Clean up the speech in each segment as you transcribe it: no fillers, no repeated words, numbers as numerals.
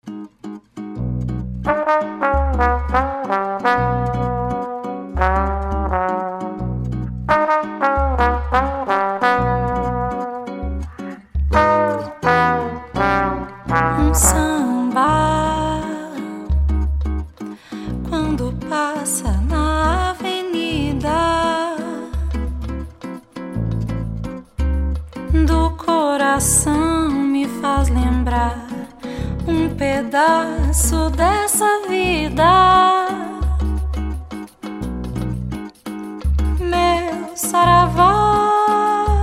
Um samba quando passa na avenida do coração me faz lembrar um pedaço dessa vida. Meu saravá,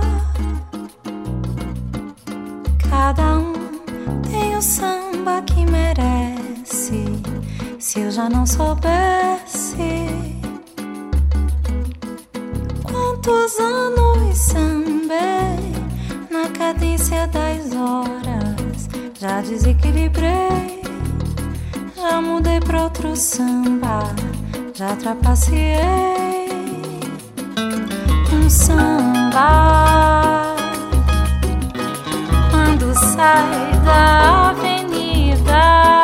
cada um tem o samba que merece. Se eu já não soubesse quantos anos sambei na cadência das horas, já desequilibrei, já mudei pra outro samba, já trapaceei. Um samba quando sai da avenida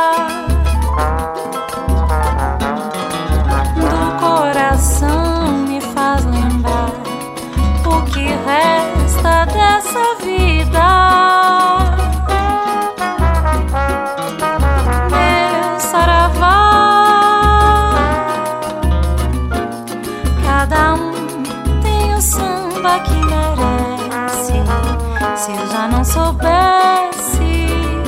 do coração me faz lembrar o que resta dessa vida. Meu saravá, cada um tem o samba que merece. Se eu já não soubesse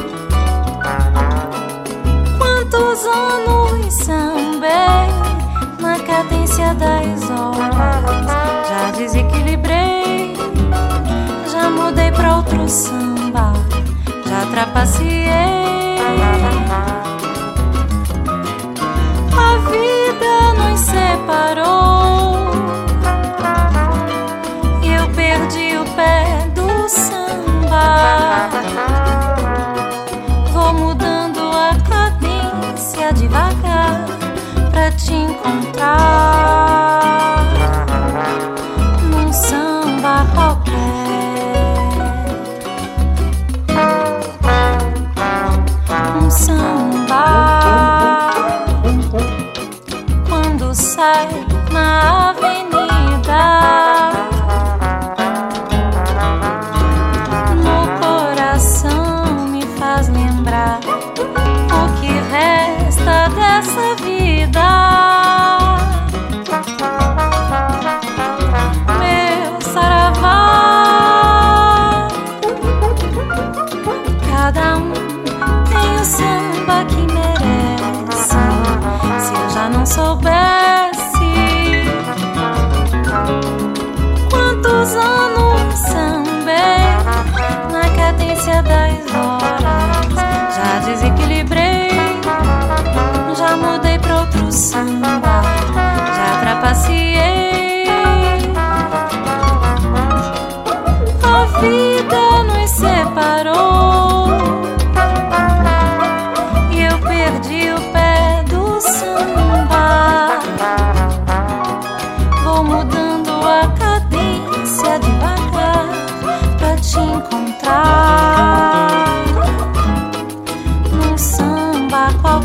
quantos anos sambei na cadência das horas, já desequilibrei, já mudei pra outro samba, já trapaceei. A vida nos separou e eu perdi o pé do samba. Vou mudando a cadência devagar pra te encontrar num samba qualquer. Um samba quando sai na avenida no coração me faz lembrar o que resta dessa vida. Meu saravá, cada um tem o samba que merece. Se eu já não soubesse quantos anos sambei na cadência das horas, já desequilibrei, já mudei pra outro samba, já trapaceei. A vida nos separou e eu perdi o pé do samba. Vou mudando a cadência devagar pra te encontrar num samba qualquer.